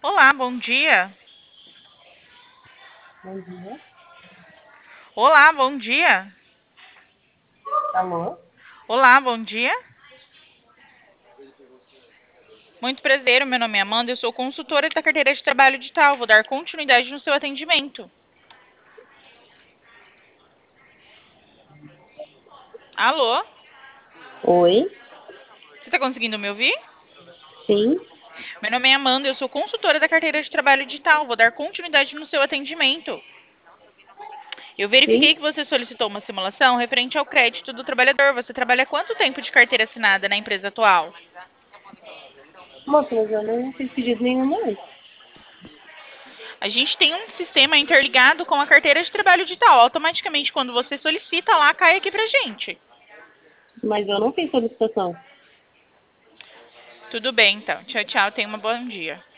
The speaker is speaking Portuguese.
Olá, bom dia. Bom dia. Olá, bom dia. Alô? Olá, bom dia. Muito prazer, meu nome é Amanda, eu sou consultora da carteira de trabalho digital. Vou dar continuidade no seu atendimento. Alô? Oi? Você está conseguindo me ouvir? Sim? Meu nome é Amanda, eu sou consultora da carteira de trabalho digital. Vou dar continuidade no seu atendimento. Eu verifiquei Sim? que você solicitou uma simulação referente ao crédito do trabalhador. Você trabalha há quanto tempo de carteira assinada na empresa atual? Moça, mas eu não fiz pedido nenhum, não. A gente tem um sistema interligado com a carteira de trabalho digital. Automaticamente, quando você solicita lá, cai aqui pra gente. Mas eu não fiz solicitação. Tudo bem, então. Tchau, tchau. Tenha um bom dia.